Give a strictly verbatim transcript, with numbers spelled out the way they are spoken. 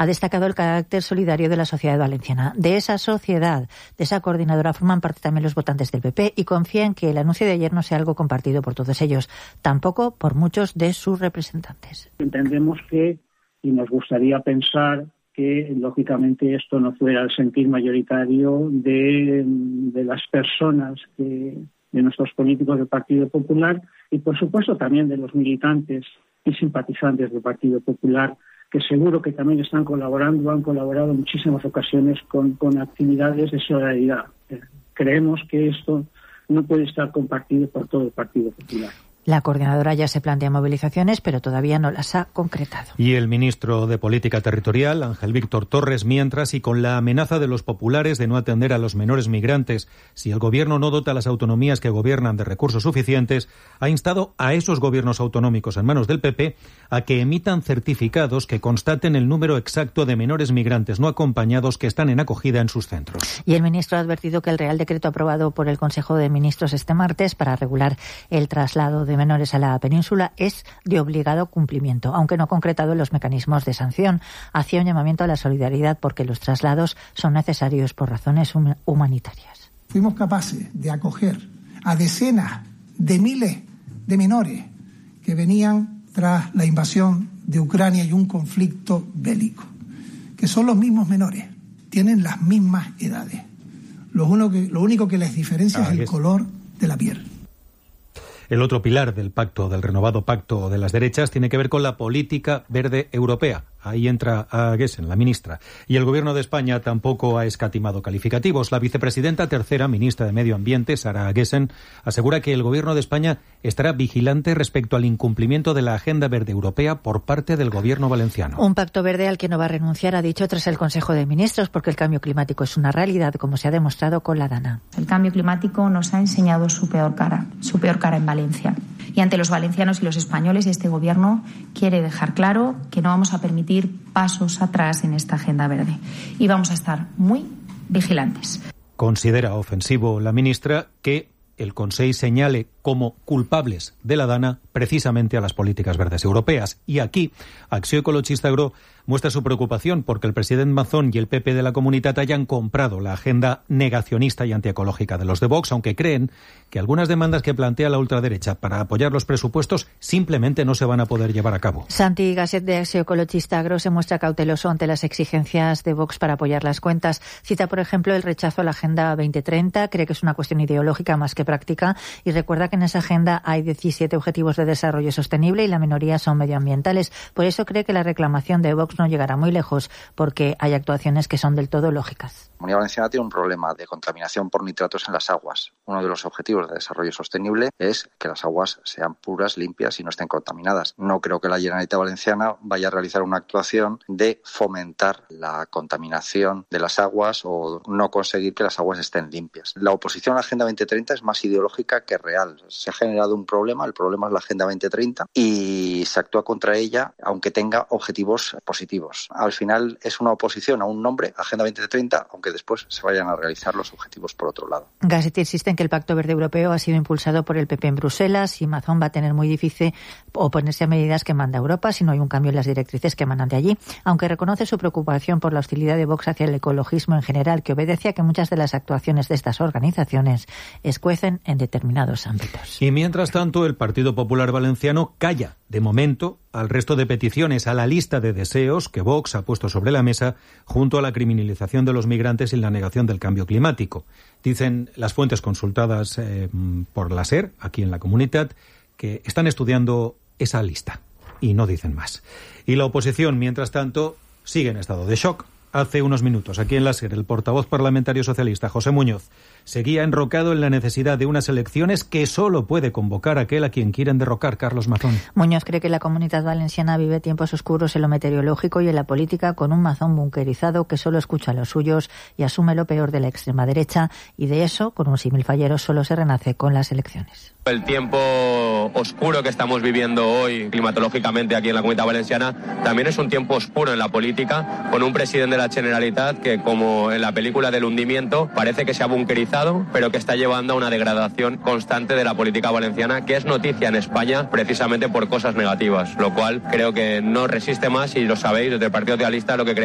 ha destacado el carácter solidario de la sociedad valenciana. De esa sociedad, de esa coordinadora, forman parte también los votantes del P P y confía en que el anuncio de ayer no sea algo compartido por todos ellos, tampoco por muchos de sus representantes. Entendemos que, y nos gustaría pensar que, lógicamente, esto no fuera el sentir mayoritario de, de las personas, que, de nuestros políticos del Partido Popular y, por supuesto, también de los militantes y simpatizantes del Partido Popular, que seguro que también están colaborando, han colaborado en muchísimas ocasiones con, con actividades de solidaridad. Creemos que esto no puede estar compartido por todo el Partido Popular. La coordinadora ya se plantea movilizaciones, pero todavía no las ha concretado. Y el ministro de Política Territorial, Ángel Víctor Torres, mientras y con la amenaza de los populares de no atender a los menores migrantes si el gobierno no dota a las autonomías que gobiernan de recursos suficientes, ha instado a esos gobiernos autonómicos en manos del P P a que emitan certificados que constaten el número exacto de menores migrantes no acompañados que están en acogida en sus centros. Y el ministro ha advertido que el Real Decreto aprobado por el Consejo de Ministros este martes para regular el traslado de de menores a la península es de obligado cumplimiento, aunque no concretado en los mecanismos de sanción. Hacía un llamamiento a la solidaridad porque los traslados son necesarios por razones humanitarias. Fuimos capaces de acoger a decenas de miles de menores que venían tras la invasión de Ucrania y un conflicto bélico, que son los mismos menores, tienen las mismas edades. Lo único que, lo único que les diferencia ah, es el es... color de la piel. El otro pilar del pacto, del renovado pacto de las derechas, tiene que ver con la política verde europea. Ahí entra a Gessen, la ministra. Y el Gobierno de España tampoco ha escatimado calificativos. La vicepresidenta tercera, ministra de Medio Ambiente, Sara Gessen, asegura que el Gobierno de España estará vigilante respecto al incumplimiento de la Agenda Verde Europea por parte del Gobierno valenciano. Un pacto verde al que no va a renunciar, ha dicho, tras el Consejo de Ministros, porque el cambio climático es una realidad, como se ha demostrado con la Dana. El cambio climático nos ha enseñado su peor cara, su peor cara en Valencia. Y ante los valencianos y los españoles, este Gobierno quiere dejar claro que no vamos a permitir pasos atrás en esta agenda verde. Y vamos a estar muy vigilantes. Considera ofensivo la ministra que el Consell señale como culpables de la Dana precisamente a las políticas verdes europeas. Y aquí, Acció Ecologista Agro muestra su preocupación porque el presidente Mazón y el P P de la Comunitat hayan comprado la agenda negacionista y antiecológica de los de Vox, aunque creen que algunas demandas que plantea la ultraderecha para apoyar los presupuestos simplemente no se van a poder llevar a cabo. Santi Gasset, de Acció Ecologista Agro, se muestra cauteloso ante las exigencias de Vox para apoyar las cuentas. Cita, por ejemplo, el rechazo a la Agenda veinte treinta, cree que es una cuestión ideológica más que práctica y recuerda que en esa agenda hay diecisiete objetivos de desarrollo sostenible y la minoría son medioambientales. Por eso cree que la reclamación de Vox no llegará muy lejos, porque hay actuaciones que son del todo lógicas. La Comunidad Valenciana tiene un problema de contaminación por nitratos en las aguas. Uno de los objetivos de desarrollo sostenible es que las aguas sean puras, limpias y no estén contaminadas. No creo que la Generalitat Valenciana vaya a realizar una actuación de fomentar la contaminación de las aguas o no conseguir que las aguas estén limpias. La oposición a la Agenda veinte treinta es más ideológica que real. Se ha generado un problema, el problema es la Agenda veinte treinta y se actúa contra ella aunque tenga objetivos positivos. Al final es una oposición a un nombre, Agenda veinte treinta, aunque después se vayan a realizar los objetivos por otro lado. Gasset insiste en que el Pacto Verde Europeo ha sido impulsado por el P P en Bruselas y Mazón va a tener muy difícil oponerse a medidas que manda Europa si no hay un cambio en las directrices que emanan de allí, aunque reconoce su preocupación por la hostilidad de Vox hacia el ecologismo en general, que obedece a que muchas de las actuaciones de estas organizaciones escuecen en determinados ámbitos. Y mientras tanto, el Partido Popular Valenciano calla, de momento, al resto de peticiones, a la lista de deseos que Vox ha puesto sobre la mesa junto a la criminalización de los migrantes y la negación del cambio climático. Dicen las fuentes consultadas eh, por la SER, aquí en la Comunitat, que están estudiando esa lista y no dicen más. Y la oposición, mientras tanto, sigue en estado de shock. Hace unos minutos, aquí en la SER, el portavoz parlamentario socialista, José Muñoz, seguía enrocado en la necesidad de unas elecciones que solo puede convocar aquel a quien quieren derrocar, Carlos Mazón. Muñoz cree que la Comunidad Valenciana vive tiempos oscuros en lo meteorológico y en la política, con un Mazón bunkerizado que solo escucha a los suyos y asume lo peor de la extrema derecha, y de eso, con un símil fallero, solo se renace con las elecciones. El tiempo oscuro que estamos viviendo hoy climatológicamente aquí en la Comunidad Valenciana también es un tiempo oscuro en la política, con un presidente de la Generalitat que, como en la película del hundimiento, parece que se ha bunkerizado, pero que está llevando a una degradación constante de la política valenciana, que es noticia en España precisamente por cosas negativas, lo cual creo que no resiste más, y lo sabéis, desde el Partido Socialista lo que creemos